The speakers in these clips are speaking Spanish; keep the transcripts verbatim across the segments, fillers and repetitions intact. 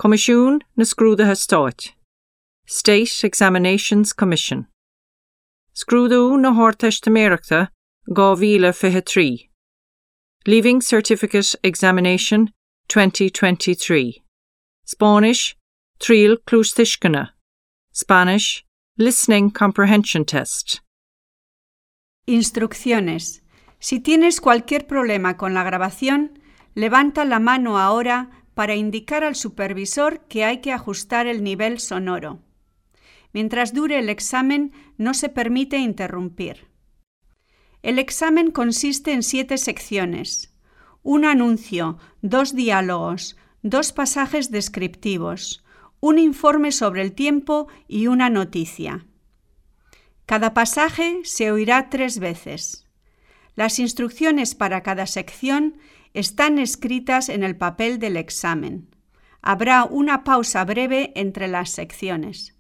Comisiún na Scrúdatha Stáit. State Examinations Commission. Scrúdú na Hártaiste Méireachta two thousand twenty-three. Leaving Certificate Examination twenty twenty-three. Spanish, Tríal Clústishcana. Spanish, Listening Comprehension Test. Instrucciones. Si tienes cualquier problema con la grabación, levanta la mano ahora para indicar al supervisor que hay que ajustar el nivel sonoro. Mientras dure el examen, no se permite interrumpir. El examen consiste en siete secciones: un anuncio, dos diálogos, dos pasajes descriptivos, un informe sobre el tiempo y una noticia. Cada pasaje se oirá tres veces. Las instrucciones para cada sección están escritas en el papel del examen. Habrá una pausa breve entre las secciones.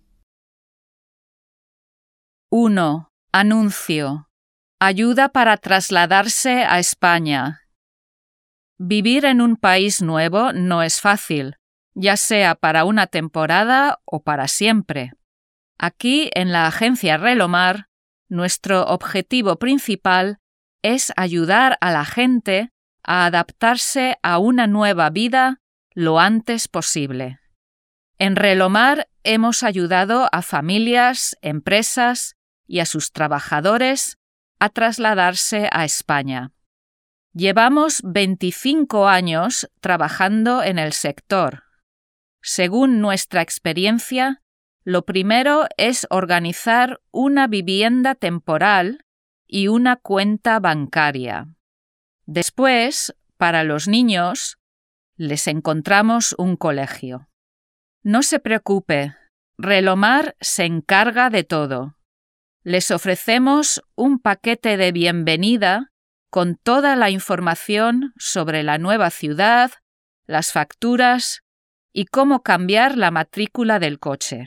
uno. Anuncio. Ayuda para trasladarse a España. Vivir en un país nuevo no es fácil, ya sea para una temporada o para siempre. Aquí, en la agencia Relomar, nuestro objetivo principal es ayudar a la gente a adaptarse a una nueva vida lo antes posible. En Relomar hemos ayudado a familias, empresas y a sus trabajadores a trasladarse a España. Llevamos veinticinco años trabajando en el sector. Según nuestra experiencia, lo primero es organizar una vivienda temporal y una cuenta bancaria. Después, para los niños, les encontramos un colegio. No se preocupe, Relomar se encarga de todo. Les ofrecemos un paquete de bienvenida con toda la información sobre la nueva ciudad, las facturas y cómo cambiar la matrícula del coche.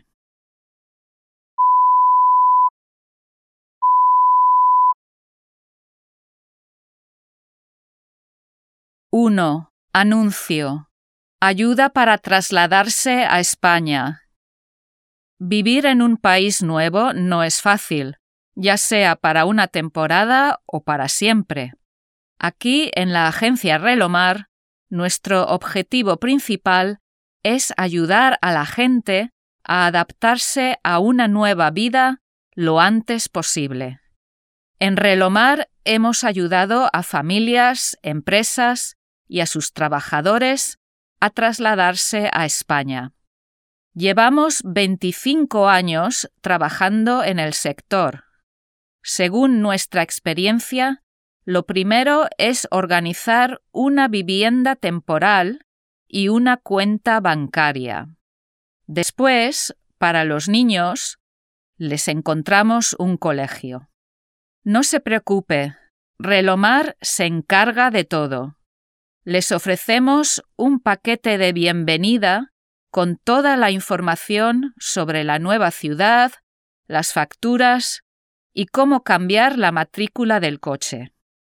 uno. Anuncio. Ayuda para trasladarse a España. Vivir en un país nuevo no es fácil, ya sea para una temporada o para siempre. Aquí, en la agencia Relomar, nuestro objetivo principal es ayudar a la gente a adaptarse a una nueva vida lo antes posible. En Relomar hemos ayudado a familias, empresas y a sus trabajadores a trasladarse a España. Llevamos veinticinco años trabajando en el sector. Según nuestra experiencia, lo primero es organizar una vivienda temporal y una cuenta bancaria. Después, para los niños, les encontramos un colegio. No se preocupe, Relomar se encarga de todo. Les ofrecemos un paquete de bienvenida con toda la información sobre la nueva ciudad, las facturas y cómo cambiar la matrícula del coche.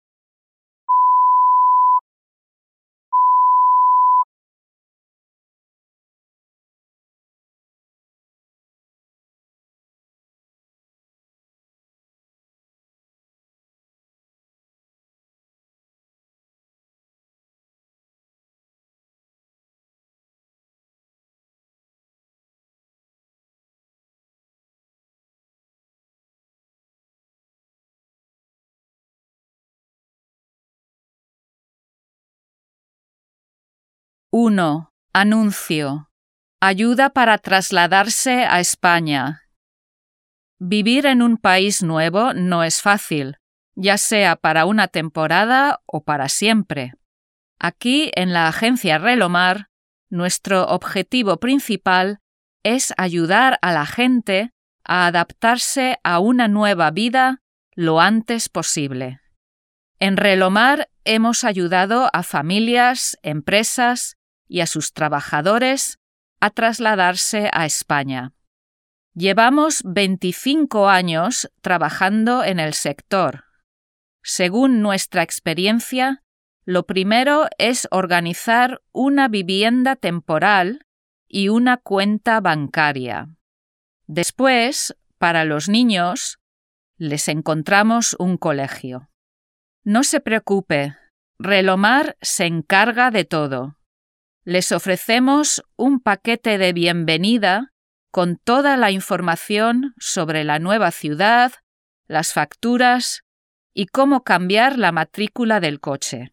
uno. Anuncio. Ayuda para trasladarse a España. Vivir en un país nuevo no es fácil, ya sea para una temporada o para siempre. Aquí, en la agencia Relomar, nuestro objetivo principal es ayudar a la gente a adaptarse a una nueva vida lo antes posible. En Relomar hemos ayudado a familias, empresas y a sus trabajadores a trasladarse a España. Llevamos veinticinco años trabajando en el sector. Según nuestra experiencia, lo primero es organizar una vivienda temporal y una cuenta bancaria. Después, para los niños, les encontramos un colegio. No se preocupe, Relomar se encarga de todo. Les ofrecemos un paquete de bienvenida con toda la información sobre la nueva ciudad, las facturas y cómo cambiar la matrícula del coche.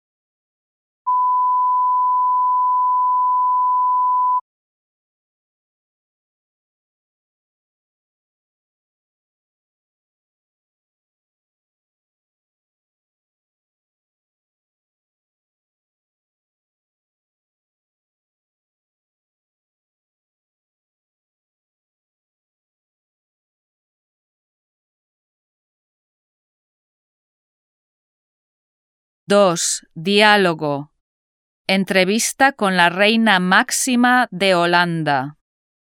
dos. Diálogo. Entrevista con la reina Máxima de Holanda.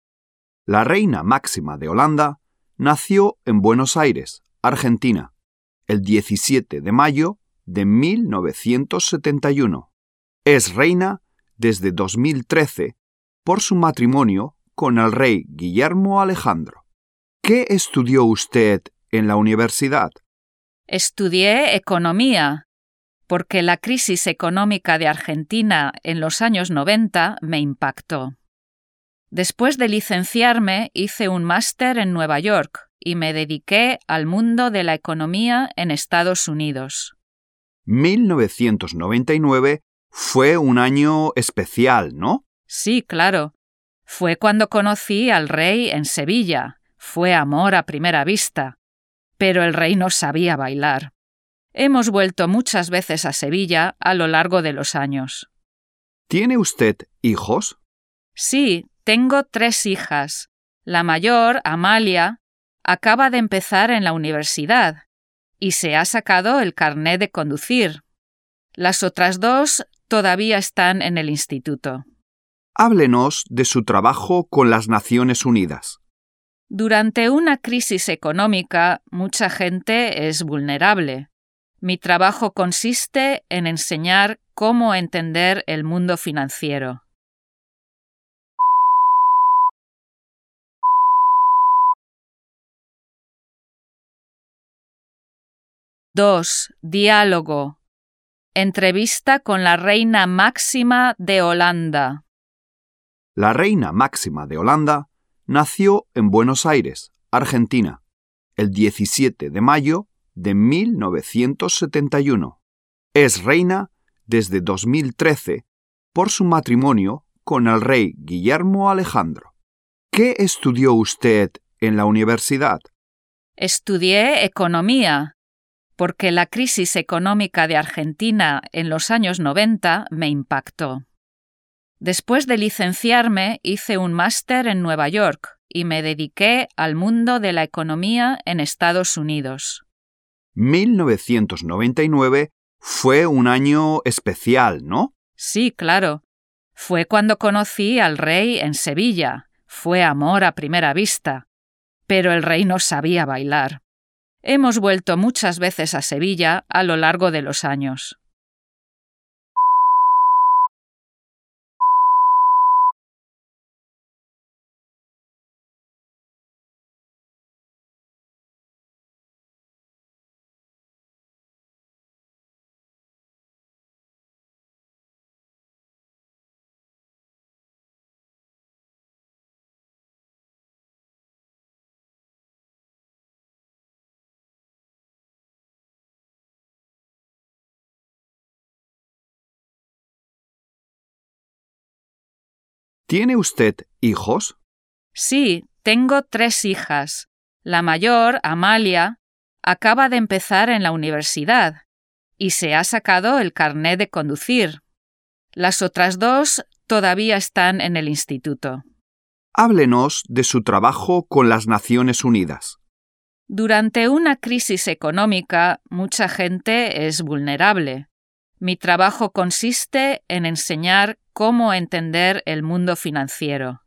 La reina Máxima de Holanda nació en Buenos Aires, Argentina, el diecisiete de mayo de mil novecientos setenta y uno. Es reina desde dos mil trece por su matrimonio con el rey Guillermo Alejandro. ¿Qué estudió usted en la universidad? Estudié economía, porque la crisis económica de Argentina en los años noventa me impactó. Después de licenciarme, hice un máster en Nueva York y me dediqué al mundo de la economía en Estados Unidos. mil novecientos noventa y nueve fue un año especial, ¿no? Sí, claro. Fue cuando conocí al rey en Sevilla. Fue amor a primera vista. Pero el rey no sabía bailar. Hemos vuelto muchas veces a Sevilla a lo largo de los años. ¿Tiene usted hijos? Sí, tengo tres hijas. La mayor, Amalia, acaba de empezar en la universidad y se ha sacado el carné de conducir. Las otras dos todavía están en el instituto. Háblenos de su trabajo con las Naciones Unidas. Durante una crisis económica, mucha gente es vulnerable. Mi trabajo consiste en enseñar cómo entender el mundo financiero. dos. Diálogo. Entrevista con la reina Máxima de Holanda. La reina Máxima de Holanda nació en Buenos Aires, Argentina, el diecisiete de mayo de mil novecientos setenta y uno. Es reina desde dos mil trece por su matrimonio con el rey Guillermo Alejandro. ¿Qué estudió usted en la universidad? Estudié economía, porque la crisis económica de Argentina en los años noventa me impactó. Después de licenciarme, hice un máster en Nueva York y me dediqué al mundo de la economía en Estados Unidos. mil novecientos noventa y nueve fue un año especial, ¿no? Sí, claro. Fue cuando conocí al rey en Sevilla. Fue amor a primera vista. Pero el rey no sabía bailar. Hemos vuelto muchas veces a Sevilla a lo largo de los años. ¿Tiene usted hijos? Sí, tengo tres hijas. La mayor, Amalia, acaba de empezar en la universidad y se ha sacado el carné de conducir. Las otras dos todavía están en el instituto. Háblenos de su trabajo con las Naciones Unidas. Durante una crisis económica, mucha gente es vulnerable. Mi trabajo consiste en enseñar cómo entender el mundo financiero.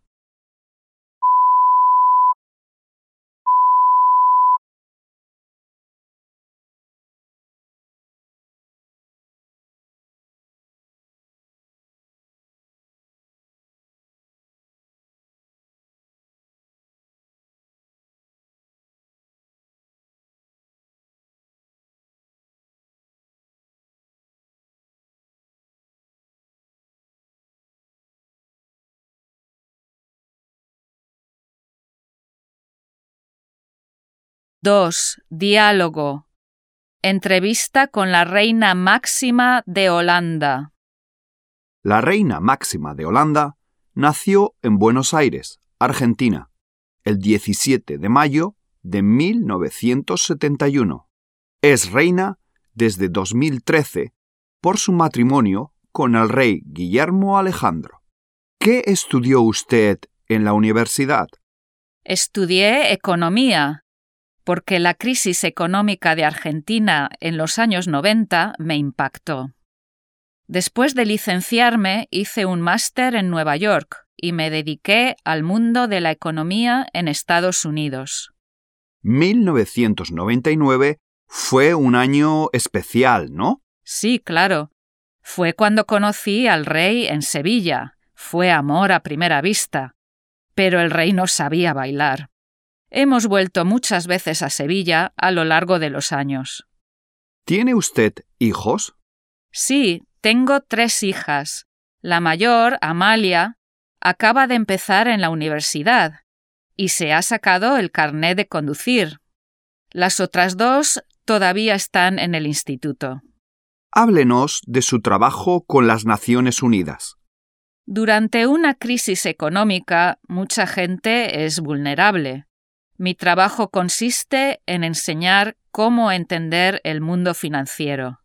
dos. Diálogo. Entrevista con la reina Máxima de Holanda. La reina Máxima de Holanda nació en Buenos Aires, Argentina, el diecisiete de mayo de mil novecientos setenta y uno. Es reina desde dos mil trece por su matrimonio con el rey Guillermo Alejandro. ¿Qué estudió usted en la universidad? Estudié economía, porque la crisis económica de Argentina en los años noventa me impactó. Después de licenciarme, hice un máster en Nueva York y me dediqué al mundo de la economía en Estados Unidos. mil novecientos noventa y nueve fue un año especial, ¿no? Sí, claro. Fue cuando conocí al rey en Sevilla. Fue amor a primera vista. Pero el rey no sabía bailar. Hemos vuelto muchas veces a Sevilla a lo largo de los años. ¿Tiene usted hijos? Sí, tengo tres hijas. La mayor, Amalia, acaba de empezar en la universidad y se ha sacado el carné de conducir. Las otras dos todavía están en el instituto. Háblenos de su trabajo con las Naciones Unidas. Durante una crisis económica, mucha gente es vulnerable. Mi trabajo consiste en enseñar cómo entender el mundo financiero.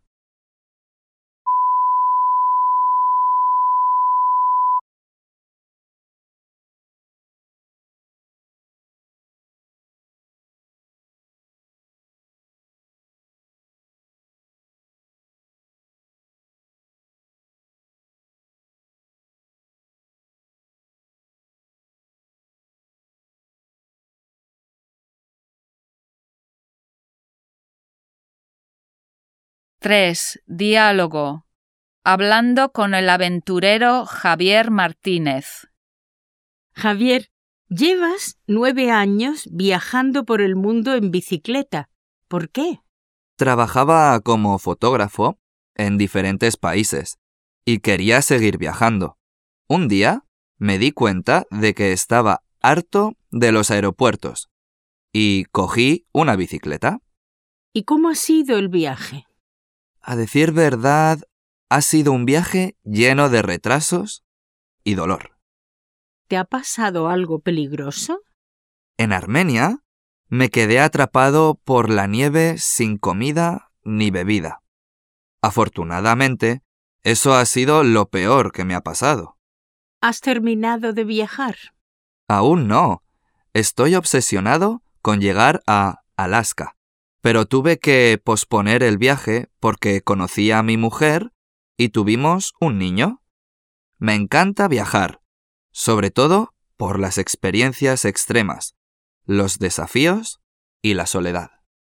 tres. Diálogo. Hablando con el aventurero Javier Martínez. Javier, llevas nueve años viajando por el mundo en bicicleta. ¿Por qué? Trabajaba como fotógrafo en diferentes países y quería seguir viajando. Un día me di cuenta de que estaba harto de los aeropuertos y cogí una bicicleta. ¿Y cómo ha sido el viaje? A decir verdad, ha sido un viaje lleno de retrasos y dolor. ¿Te ha pasado algo peligroso? En Armenia me quedé atrapado por la nieve sin comida ni bebida. Afortunadamente, eso ha sido lo peor que me ha pasado. ¿Has terminado de viajar? Aún no. Estoy obsesionado con llegar a Alaska. Pero tuve que posponer el viaje porque conocí a mi mujer y tuvimos un niño. Me encanta viajar, sobre todo por las experiencias extremas, los desafíos y la soledad.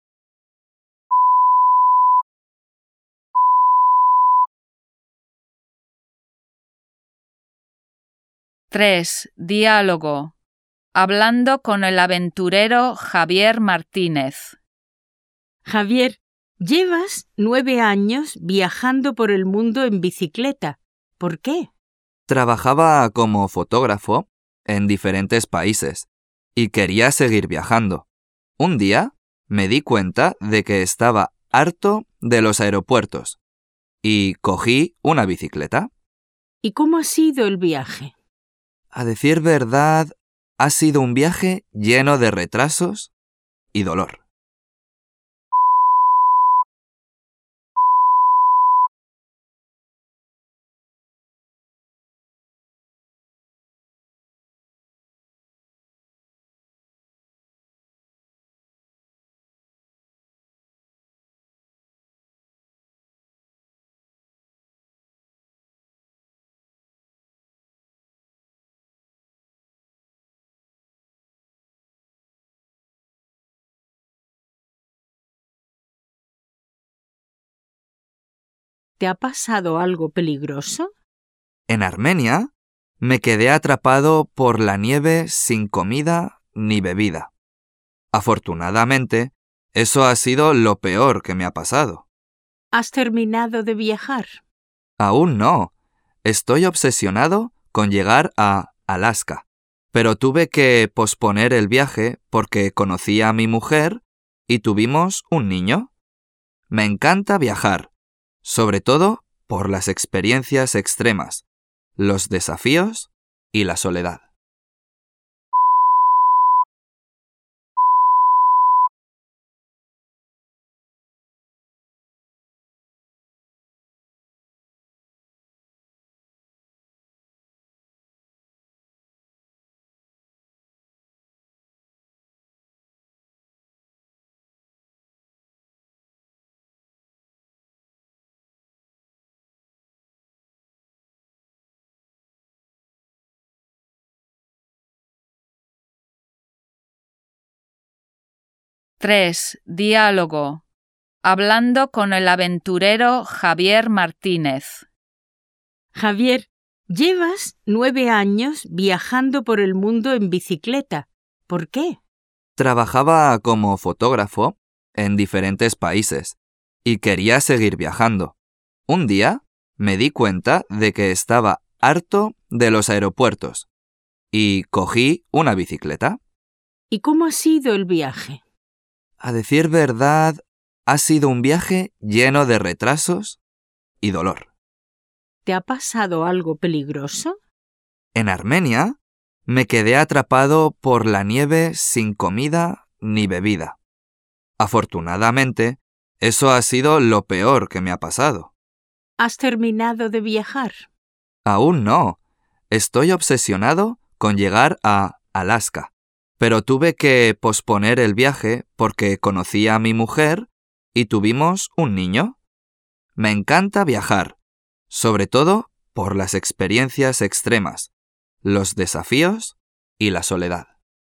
tres. Diálogo. Hablando con el aventurero Javier Martínez. Javier, llevas nueve años viajando por el mundo en bicicleta. ¿Por qué? Trabajaba como fotógrafo en diferentes países y quería seguir viajando. Un día me di cuenta de que estaba harto de los aeropuertos y cogí una bicicleta. ¿Y cómo ha sido el viaje? A decir verdad, ha sido un viaje lleno de retrasos y dolor. ¿Te ha pasado algo peligroso? En Armenia me quedé atrapado por la nieve sin comida ni bebida. Afortunadamente, eso ha sido lo peor que me ha pasado. ¿Has terminado de viajar? Aún no. Estoy obsesionado con llegar a Alaska, pero tuve que posponer el viaje porque conocí a mi mujer y tuvimos un niño. Me encanta viajar, sobre todo por las experiencias extremas, los desafíos y la soledad. tres. Diálogo. Hablando con el aventurero Javier Martínez. Javier, llevas nueve años viajando por el mundo en bicicleta. ¿Por qué? Trabajaba como fotógrafo en diferentes países y quería seguir viajando. Un día me di cuenta de que estaba harto de los aeropuertos y cogí una bicicleta. ¿Y cómo ha sido el viaje? A decir verdad, ha sido un viaje lleno de retrasos y dolor. ¿Te ha pasado algo peligroso? En Armenia me quedé atrapado por la nieve sin comida ni bebida. Afortunadamente, eso ha sido lo peor que me ha pasado. ¿Has terminado de viajar? Aún no. Estoy obsesionado con llegar a Alaska. Pero tuve que posponer el viaje porque conocí a mi mujer y tuvimos un niño. Me encanta viajar, sobre todo por las experiencias extremas, los desafíos y la soledad.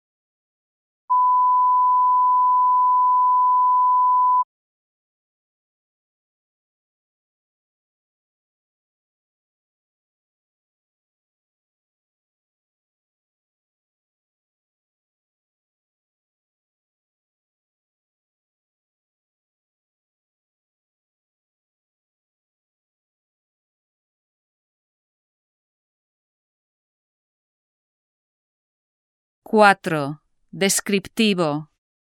cuatro. Descriptivo.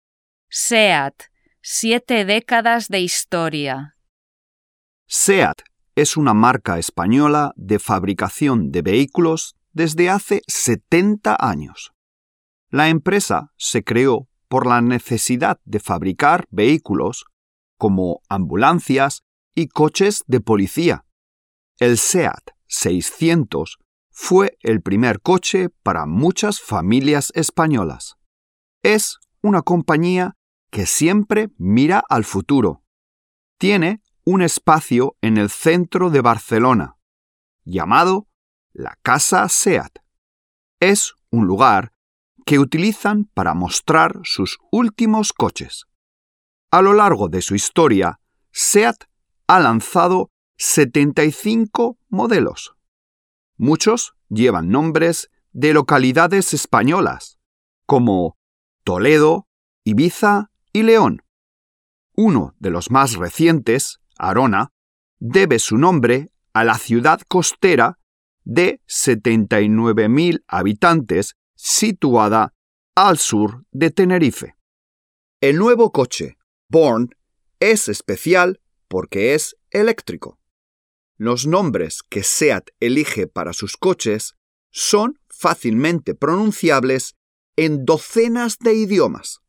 SEAT. Siete décadas de historia. SEAT es una marca española de fabricación de vehículos desde hace setenta años. La empresa se creó por la necesidad de fabricar vehículos como ambulancias y coches de policía. El SEAT seiscientos fue el primer coche para muchas familias españolas. Es una compañía que siempre mira al futuro. Tiene un espacio en el centro de Barcelona, llamado la Casa SEAT. Es un lugar que utilizan para mostrar sus últimos coches. A lo largo de su historia, SEAT ha lanzado setenta y cinco modelos. Muchos llevan nombres de localidades españolas, como Toledo, Ibiza y León. Uno de los más recientes, Arona, debe su nombre a la ciudad costera de setenta y nueve mil habitantes situada al sur de Tenerife. El nuevo coche, Born, es especial porque es eléctrico. Los nombres que SEAT elige para sus coches son fácilmente pronunciables en docenas de idiomas.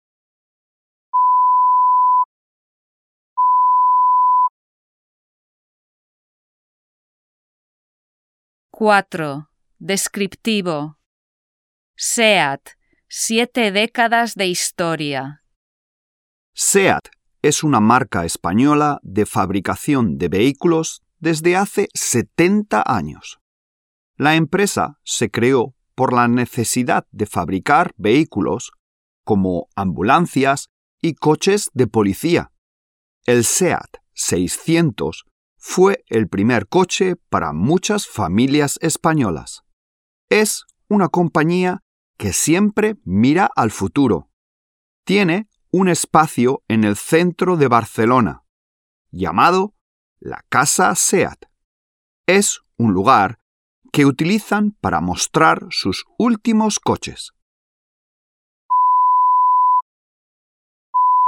cuatro. Descriptivo. SEAT. Siete décadas de historia. SEAT es una marca española de fabricación de vehículos desde hace setenta años. La empresa se creó por la necesidad de fabricar vehículos como ambulancias y coches de policía. El SEAT seiscientos fue el primer coche para muchas familias españolas. Es una compañía que siempre mira al futuro. Tiene un espacio en el centro de Barcelona, llamado la Casa SEAT. Es un lugar que utilizan para mostrar sus últimos coches.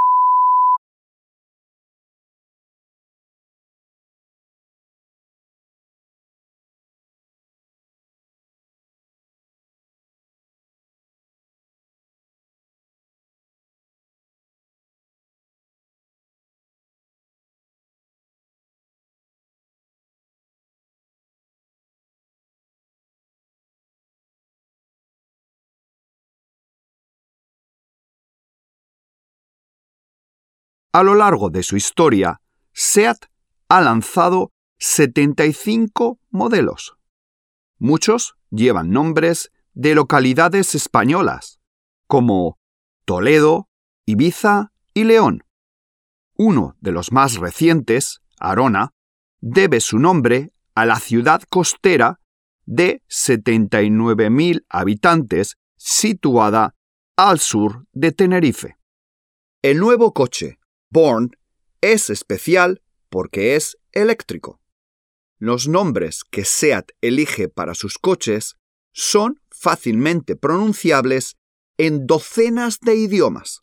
A lo largo de su historia, SEAT ha lanzado setenta y cinco modelos. Muchos llevan nombres de localidades españolas, como Toledo, Ibiza y León. Uno de los más recientes, Arona, debe su nombre a la ciudad costera de setenta y nueve mil habitantes situada al sur de Tenerife. El nuevo coche, Born, es especial porque es eléctrico. Los nombres que SEAT elige para sus coches son fácilmente pronunciables en docenas de idiomas.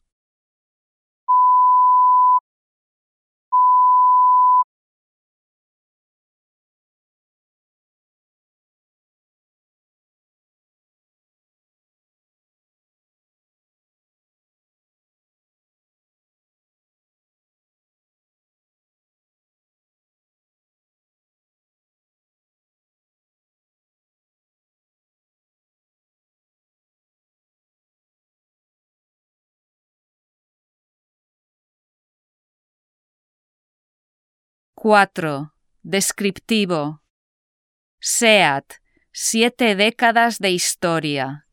cuatro. Descriptivo. SEAT. Siete décadas de historia.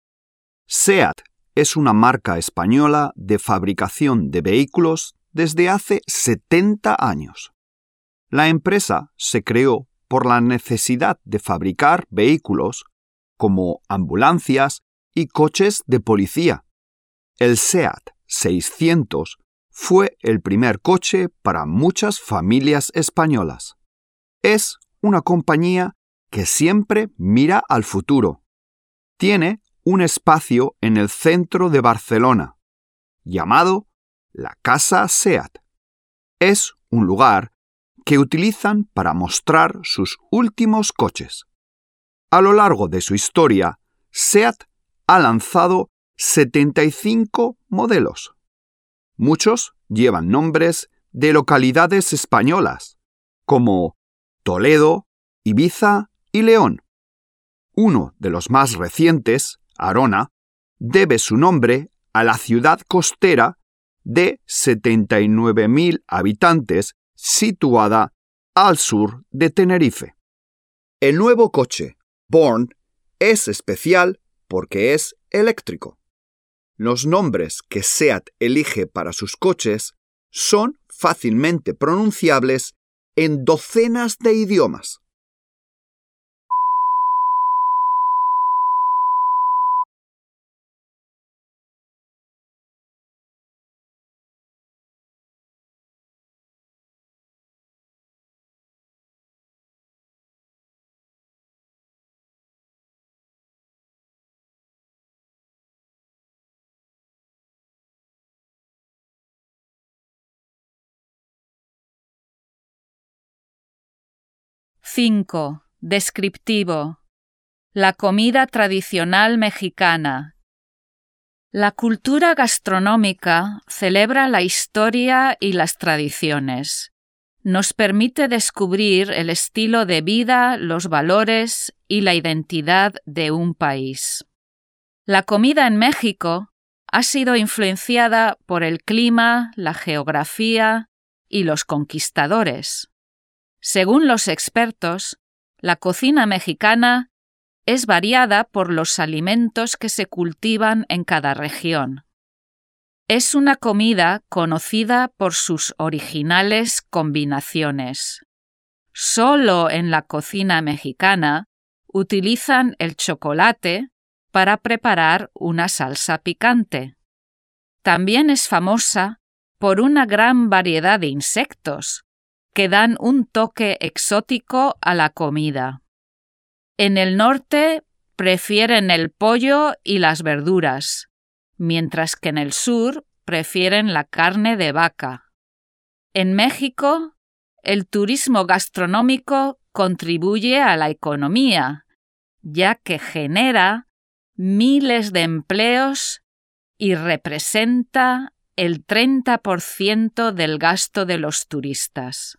SEAT es una marca española de fabricación de vehículos desde hace setenta años. La empresa se creó por la necesidad de fabricar vehículos como ambulancias y coches de policía. El SEAT seiscientos fue el primer coche para muchas familias españolas. Es una compañía que siempre mira al futuro. Tiene un espacio en el centro de Barcelona, llamado la Casa SEAT. Es un lugar que utilizan para mostrar sus últimos coches. A lo largo de su historia, SEAT ha lanzado setenta y cinco modelos. Muchos llevan nombres de localidades españolas, como Toledo, Ibiza y León. Uno de los más recientes, Arona, debe su nombre a la ciudad costera de setenta y nueve mil habitantes situada al sur de Tenerife. El nuevo coche, Born, es especial porque es eléctrico. Los nombres que SEAT elige para sus coches son fácilmente pronunciables en docenas de idiomas. cinco. Descriptivo. La comida tradicional mexicana. La cultura gastronómica celebra la historia y las tradiciones. Nos permite descubrir el estilo de vida, los valores y la identidad de un país. La comida en México ha sido influenciada por el clima, la geografía y los conquistadores. Según los expertos, la cocina mexicana es variada por los alimentos que se cultivan en cada región. Es una comida conocida por sus originales combinaciones. Solo en la cocina mexicana utilizan el chocolate para preparar una salsa picante. También es famosa por una gran variedad de insectos que dan un toque exótico a la comida. En el norte prefieren el pollo y las verduras, mientras que en el sur prefieren la carne de vaca. En México, el turismo gastronómico contribuye a la economía, ya que genera miles de empleos y representa el treinta por ciento del gasto de los turistas.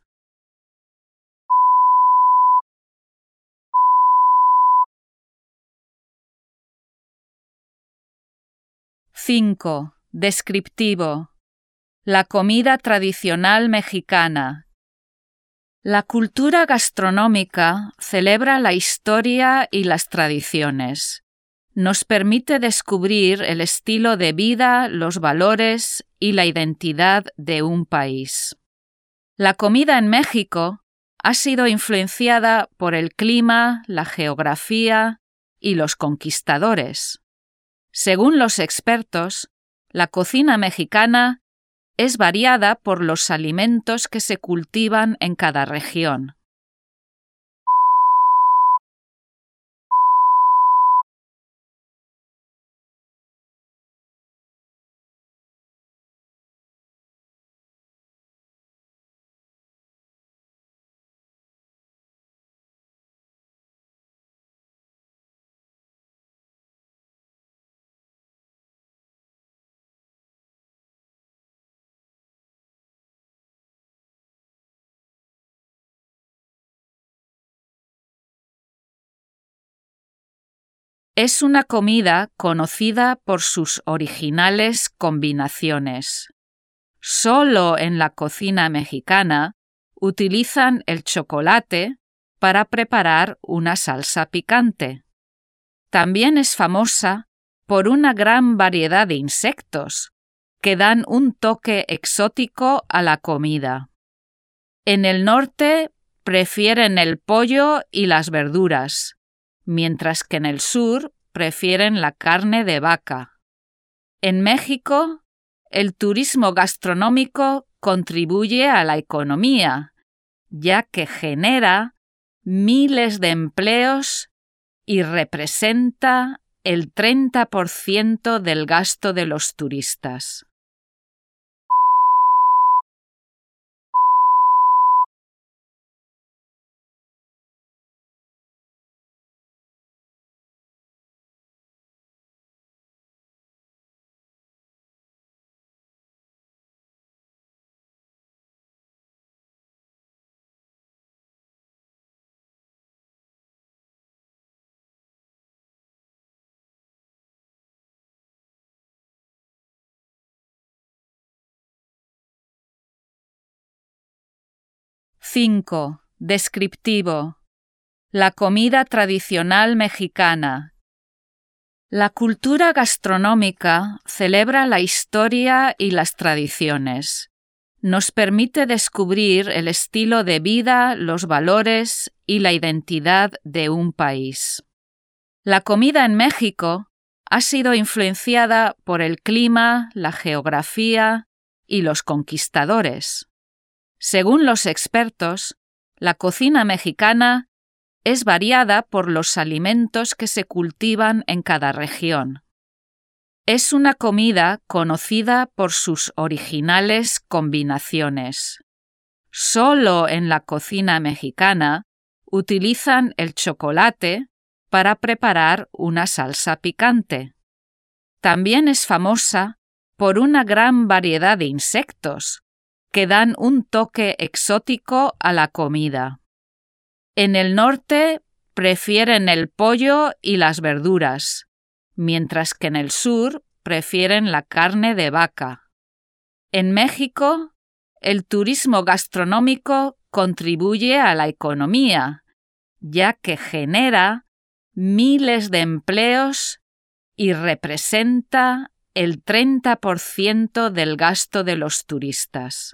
cinco. Descriptivo. La comida tradicional mexicana. La cultura gastronómica celebra la historia y las tradiciones. Nos permite descubrir el estilo de vida, los valores y la identidad de un país. La comida en México ha sido influenciada por el clima, la geografía y los conquistadores. Según los expertos, la cocina mexicana es variada por los alimentos que se cultivan en cada región. Es una comida conocida por sus originales combinaciones. Solo en la cocina mexicana utilizan el chocolate para preparar una salsa picante. También es famosa por una gran variedad de insectos que dan un toque exótico a la comida. En el norte prefieren el pollo y las verduras, mientras que en el sur prefieren la carne de vaca. En México, el turismo gastronómico contribuye a la economía, ya que genera miles de empleos y representa el treinta por ciento del gasto de los turistas. cinco. Descriptivo. La comida tradicional mexicana. La cultura gastronómica celebra la historia y las tradiciones. Nos permite descubrir el estilo de vida, los valores y la identidad de un país. La comida en México ha sido influenciada por el clima, la geografía y los conquistadores. Según los expertos, la cocina mexicana es variada por los alimentos que se cultivan en cada región. Es una comida conocida por sus originales combinaciones. Solo en la cocina mexicana utilizan el chocolate para preparar una salsa picante. También es famosa por una gran variedad de insectos que dan un toque exótico a la comida. En el norte prefieren el pollo y las verduras, mientras que en el sur prefieren la carne de vaca. En México, el turismo gastronómico contribuye a la economía, ya que genera miles de empleos y representa el treinta por ciento del gasto de los turistas.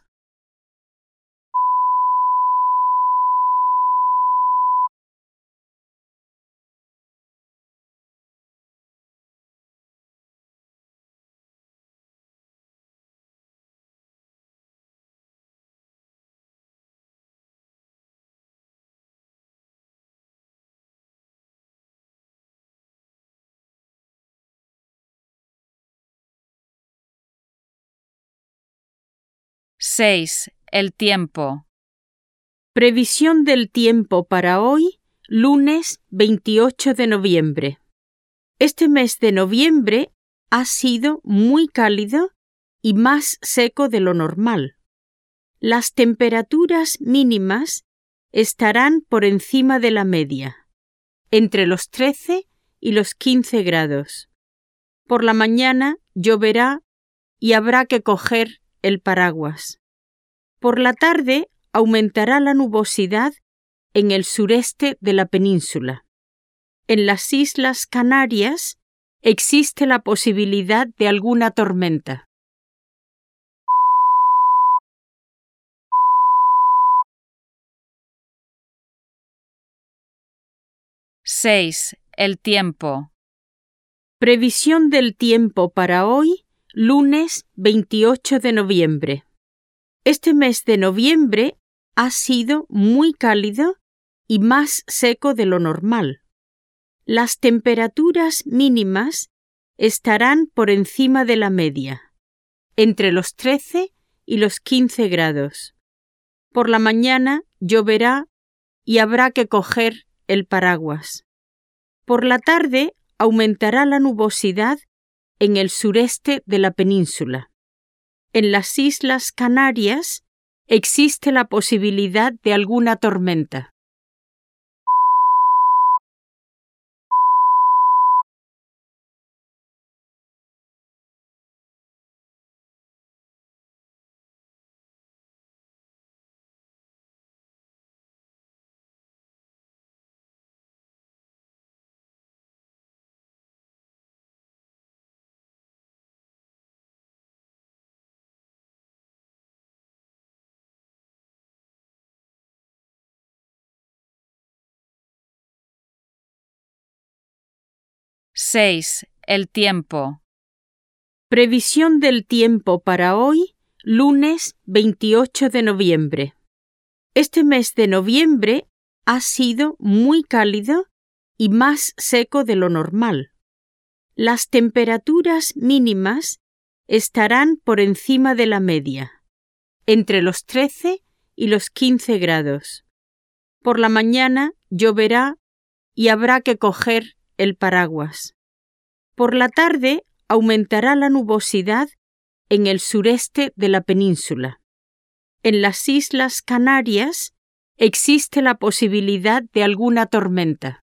seis. El tiempo. Previsión del tiempo para hoy, lunes veintiocho de noviembre. Este mes de noviembre ha sido muy cálido y más seco de lo normal. Las temperaturas mínimas estarán por encima de la media, entre los trece y los quince grados. Por la mañana lloverá y habrá que coger el paraguas. Por la tarde aumentará la nubosidad en el sureste de la península. En las Islas Canarias existe la posibilidad de alguna tormenta. seis. El tiempo. Previsión del tiempo para hoy, lunes veintiocho de noviembre. Este mes de noviembre ha sido muy cálido y más seco de lo normal. Las temperaturas mínimas estarán por encima de la media, entre los trece y los quince grados. Por la mañana lloverá y habrá que coger el paraguas. Por la tarde aumentará la nubosidad en el sureste de la península. En las Islas Canarias existe la posibilidad de alguna tormenta. seis. El tiempo. Previsión del tiempo para hoy, lunes veintiocho de noviembre. Este mes de noviembre ha sido muy cálido y más seco de lo normal. Las temperaturas mínimas estarán por encima de la media, entre los trece y los quince grados. Por la mañana lloverá y habrá que coger el paraguas. Por la tarde aumentará la nubosidad en el sureste de la península. En las Islas Canarias existe la posibilidad de alguna tormenta.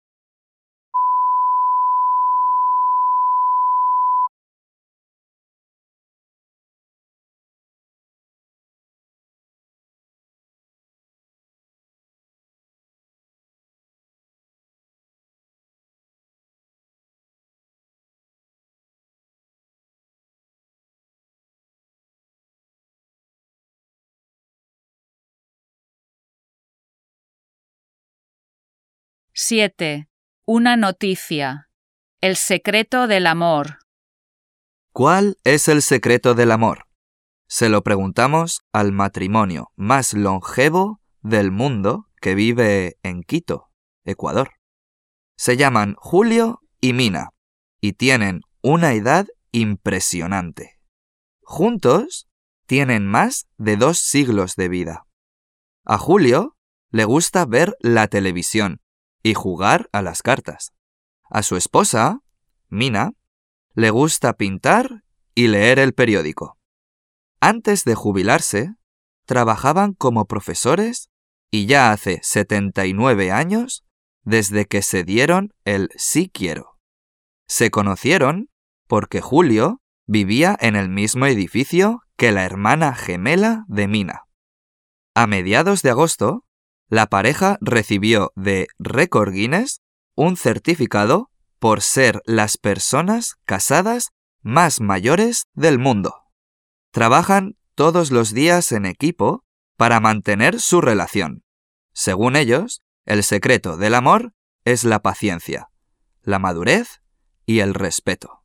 siete. Una noticia. El secreto del amor. ¿Cuál es el secreto del amor? Se lo preguntamos al matrimonio más longevo del mundo que vive en Quito, Ecuador. Se llaman Julio y Mina y tienen una edad impresionante. Juntos tienen más de dos siglos de vida. A Julio le gusta ver la televisión y jugar a las cartas. A su esposa, Mina, le gusta pintar y leer el periódico. Antes de jubilarse, trabajaban como profesores y ya hace setenta y nueve años desde que se dieron el sí quiero. Se conocieron porque Julio vivía en el mismo edificio que la hermana gemela de Mina. A mediados de agosto, la pareja recibió de Récord Guinness un certificado por ser las personas casadas más mayores del mundo. Trabajan todos los días en equipo para mantener su relación. Según ellos, el secreto del amor es la paciencia, la madurez y el respeto.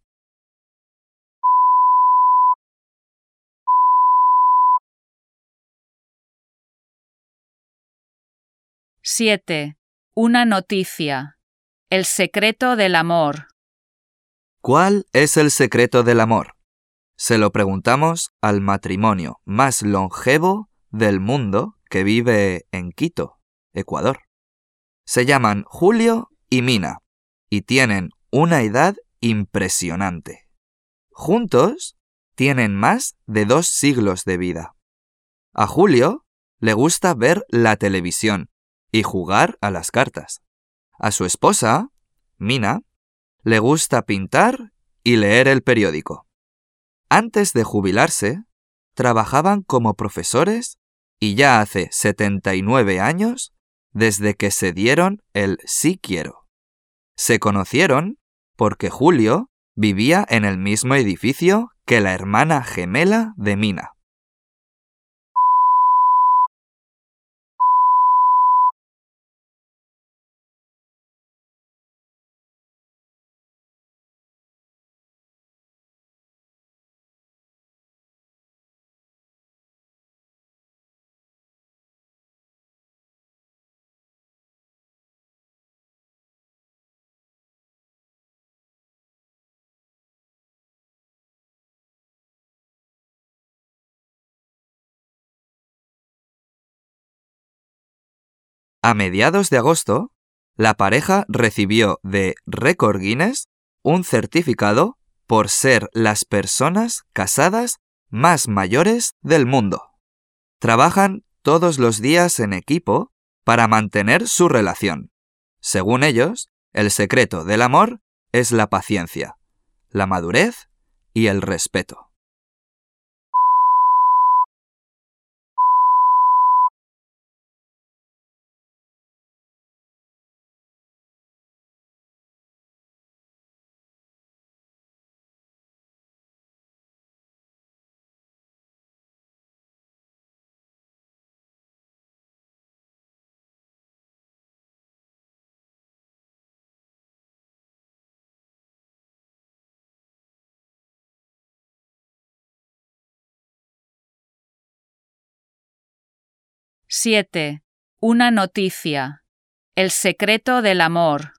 siete. Una noticia. El secreto del amor. ¿Cuál es el secreto del amor? Se lo preguntamos al matrimonio más longevo del mundo que vive en Quito, Ecuador. Se llaman Julio y Mina y tienen una edad impresionante. Juntos tienen más de dos siglos de vida. A Julio le gusta ver la televisión y jugar a las cartas. A su esposa, Mina, le gusta pintar y leer el periódico. Antes de jubilarse, trabajaban como profesores y ya hace setenta y nueve años desde que se dieron el sí quiero. Se conocieron porque Julio vivía en el mismo edificio que la hermana gemela de Mina. A mediados de agosto, la pareja recibió de Récord Guinness un certificado por ser las personas casadas más mayores del mundo. Trabajan todos los días en equipo para mantener su relación. Según ellos, el secreto del amor es la paciencia, la madurez y el respeto. siete. Una noticia. El secreto del amor.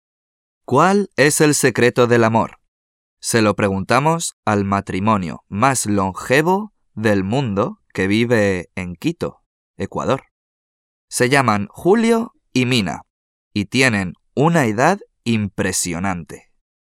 ¿Cuál es el secreto del amor? Se lo preguntamos al matrimonio más longevo del mundo que vive en Quito, Ecuador. Se llaman Julio y Mina y tienen una edad impresionante.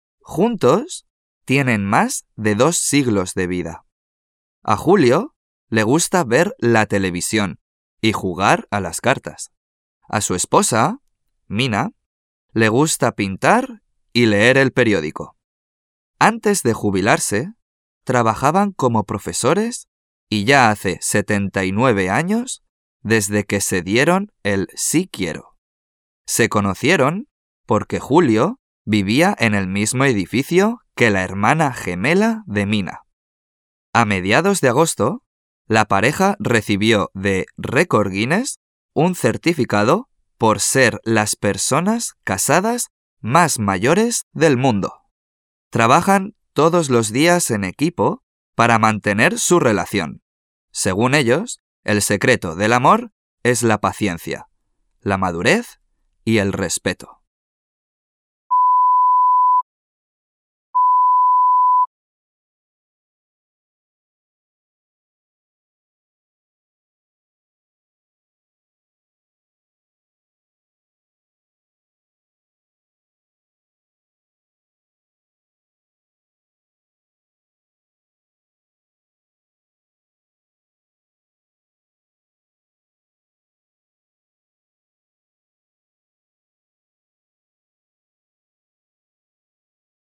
Juntos tienen más de dos siglos de vida. A Julio le gusta ver la televisión y jugar a las cartas. A su esposa, Mina, le gusta pintar y leer el periódico. Antes de jubilarse, trabajaban como profesores y ya hace setenta y nueve años desde que se dieron el sí quiero. Se conocieron porque Julio vivía en el mismo edificio que la hermana gemela de Mina. A mediados de agosto, la pareja recibió de Récord Guinness un certificado por ser las personas casadas más mayores del mundo. Trabajan todos los días en equipo para mantener su relación. Según ellos, el secreto del amor es la paciencia, la madurez y el respeto.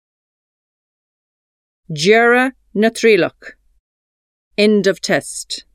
Jera na trílach. End of test.